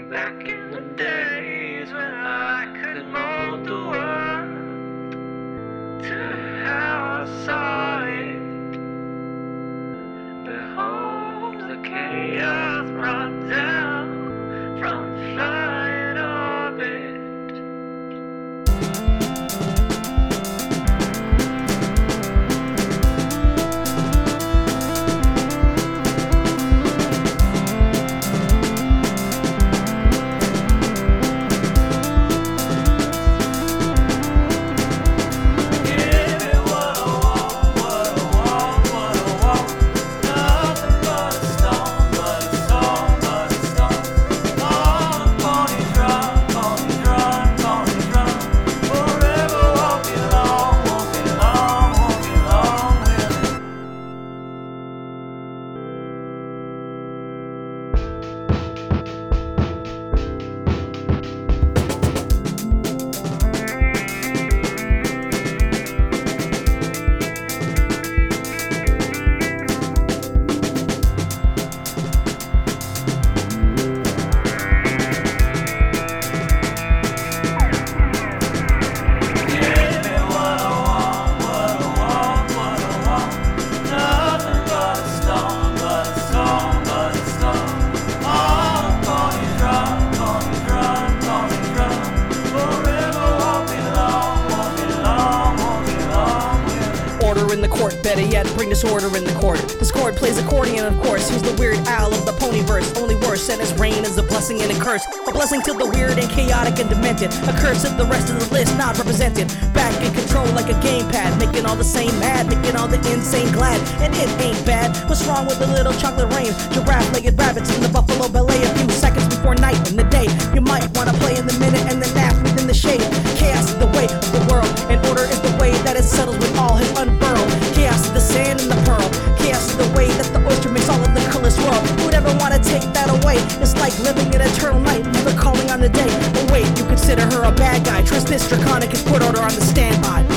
Back in the days when I could mold the world to how I saw it. Behold the chaos brought down from flying orbit. In the court, better yet, bring disorder in the court. Discord plays accordion, of course. He's the weird owl of the ponyverse. Only worse, and his reign is a blessing and a curse. A blessing to the weird and chaotic and demented. A curse of the rest of the list not represented. Back in control like a gamepad, making all the same mad, making all the insane glad. And it ain't bad. What's wrong with the little chocolate rain? Giraffe-legged rabbits in the Buffalo Ballet. A few seconds before night in the day. You might wanna play in the minute and then nap within the shade. Chaos is the way of the world, and order is the way that it settles with all his unfurled. Chaos is the sand and the pearl. Chaos is the way that the oyster makes all of the colors swirl. Who'd ever want to take that away? It's like living in eternal night, never calling on the day. But wait, you consider her a bad guy. Trust this draconic and put order on the standby.